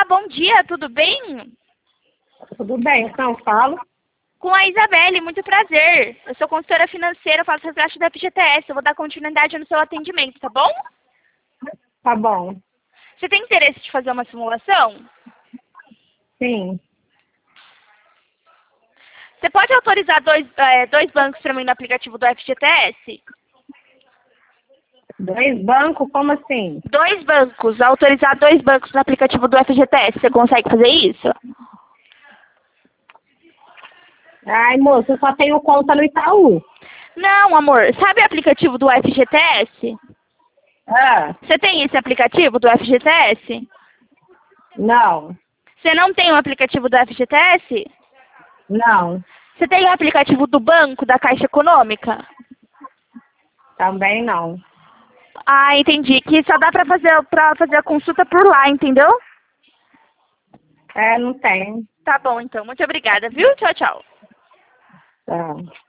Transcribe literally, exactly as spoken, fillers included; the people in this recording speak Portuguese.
bom dia, tudo bem? Tudo bem, então falo. Com a Isabelle, muito prazer. Eu sou consultora financeira, faço resgate da F G T S. Eu vou dar continuidade no seu atendimento, tá bom? Tá bom. Você tem interesse de fazer uma simulação? Sim. Você pode autorizar dois, é, dois bancos para mim no aplicativo do F G T S? Dois bancos? Como assim? Dois bancos, autorizar dois bancos no aplicativo do F G T S. Você consegue fazer isso? Ai, moça, eu só tenho conta no Itaú. Não, amor. Sabe o aplicativo do F G T S? Ah, Você tem esse aplicativo do F G T S? não. Você não tem o aplicativo do F G T S? Não. Você tem o aplicativo do banco, da Caixa Econômica? Também não. Ah, entendi. Que só dá pra fazer, pra fazer a consulta por lá, entendeu? É, não tem. Tá bom, então. Muito obrigada, viu? Tchau, tchau. Tá.